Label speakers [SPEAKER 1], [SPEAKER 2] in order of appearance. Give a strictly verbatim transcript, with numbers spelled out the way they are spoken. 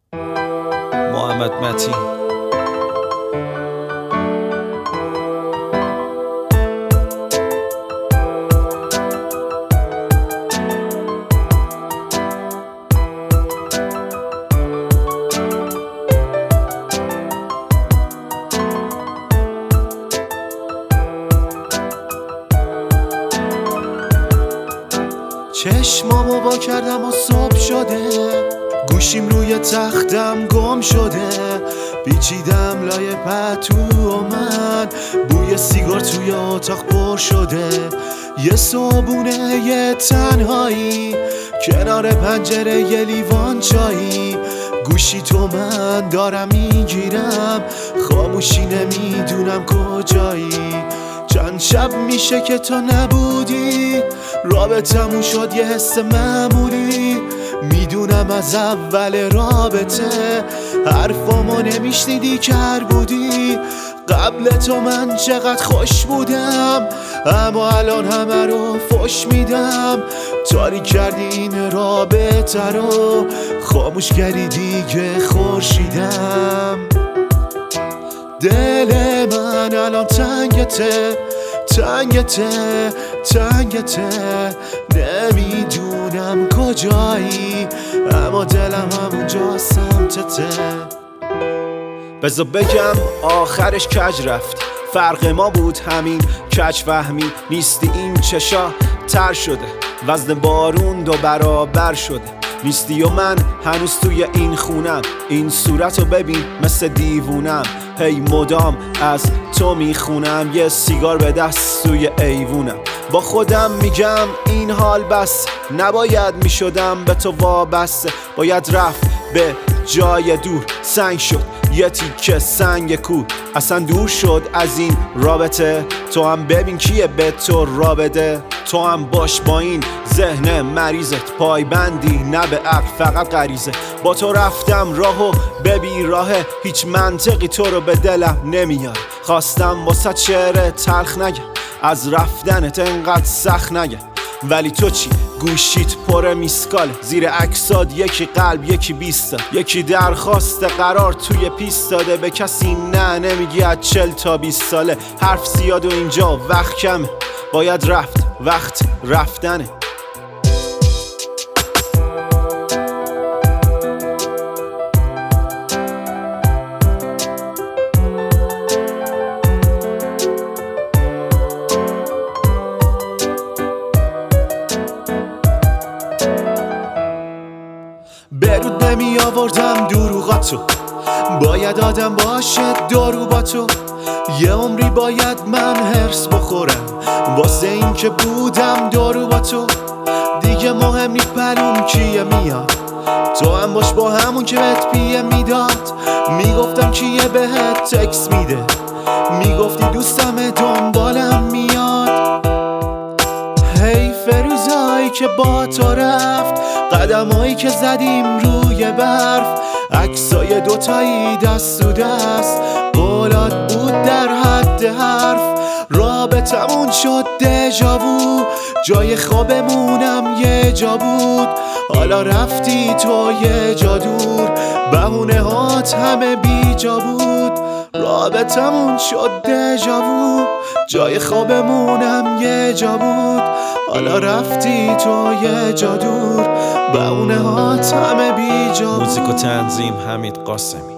[SPEAKER 1] محمد متین.
[SPEAKER 2] چشمامو با کردم و صبح شده، گوشیم روی تختم گم شده، پیچیدم لای پتو و من بوی سیگار توی اتاق پر شده. یه صبونه یه تنهایی کنار پنجره یه لیوان چایی، گوشی تو من دارم میگیرم، خاموشی نمیدونم کجایی. چند شب میشه که تو نبودی، رابطمون شد یه حس معمولی. میدونم از اول رابطه حرفامو نمیشنیدی کر بودی. قبل تو من چقدر خوش بودم، اما الان همه رو فش میدم. تاریک کردی این رابطه رو، خاموش کردی دیگه خورشیدم. دل من الان تنگته تنگته تنگته، نمیدونم کجایی اما دلم همونجا سمتته.
[SPEAKER 1] بذار بگم آخرش کج رفت، فرق ما بود همین کج فهمی. نیستی این چشا تر شده، وزن بارون دو برابر شده. نیستی و من هنوز توی این خونم، این صورتو ببین مثل دیوونم. هی مدام از تو میخونم، یه سیگار به دست توی ایوونم. با خودم میگم این حال بس، نباید میشدم به تو وابسته. باید رفت به جای دور، سنگ شد یه تیکه سنگ کو. اصلا دور شد از این رابطه، تو هم ببین کیه به تو رابطه. تو هم باش با این ذهن مریضت، پایبندی نه به عقل فقط غریزه. با تو رفتم راهو به بیراهه، هیچ منطقی تو رو به دلم نمیاد. خواستم واسه شعر تلخ نگم، از رفتنت انقدر سخت نگم. ولی تو چی؟ گوشیت پر میسکال، زیر عکسات یکی قلب یکی بیست، یکی درخواست قرار توی پیست داده. به کسی نه نمیگی از چل تا بیست ساله. حرف زیاد و اینجا وقت کمه، باید رفت وقت رفتنه.
[SPEAKER 2] برود نمی آوردم دروغاتو، باید آدم باشه دارو با تو. یه عمری باید من هرس بخورم واسه این که بودم دارو با تو. دیگه مهم نی پلوم کیه میاد، تو هم باش با همون که بهت پیه میداد. میگفتم کیه بهت تکس میده، میگفتی دوستم دنبالم میاد. هی فروزایی که با تو رفت، قدمایی که زدیم روی برف، عکسای دوتایی دست و دست، قولات بود در حد حرف. رابطمون شد دژاوو، جای خوابمونم یه جا بود. حالا رفتی تو یه جا دور، بهونه هات همه بی جا بود. رابطمون شد دژاوو، جای خوابمونم یه جا بود. حالا رفتی تو یه جا دور، بهونه هات همه بی جا بود.
[SPEAKER 1] موزیک و تنظیم حمید قاسمی.